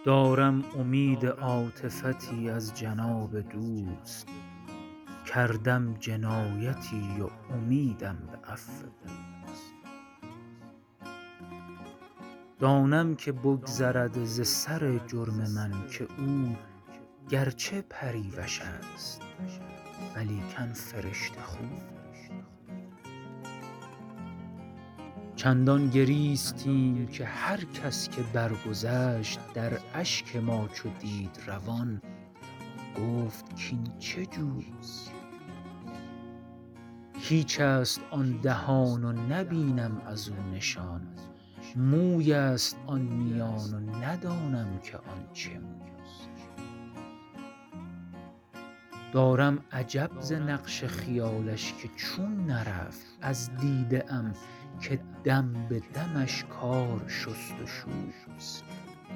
دارم امید عاطفتی از جناب دوست، کردم جنایتی و امیدم به عفو اوست. دانم که بگذرد ز سر جرم من که او گرچه پری وش است ولیکن فرشته خوست. چندان گریستیم که هر کس که برگذشت در اشک ما چو دید روان گفت کاین چه جوست. هیچ است آن دهان و نبینم از او نشان، موی است آن میان و ندانم که آن چه موست. دارم عجب ز نقش خیالش که چون نرفت از دیده ام که دم به دمش کار شست و شوست.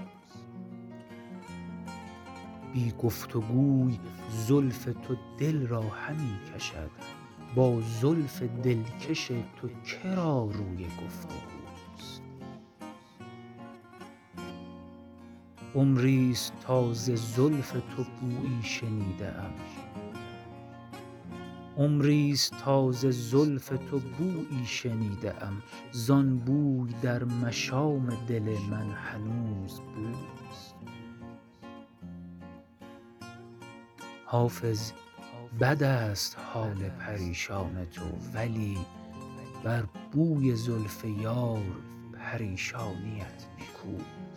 بی گفت و گوی زلف تو دل را همی کشد، با زلف دلکش تو که را روی گفت و گوست. عمری ست تا ز زلف تو بویی شنیده ام، زان بوی در مشام دل من هنوز بوست. حافظ بد است حال پریشان تو ولی بر بوی زلف یار پریشانیت نیکوست.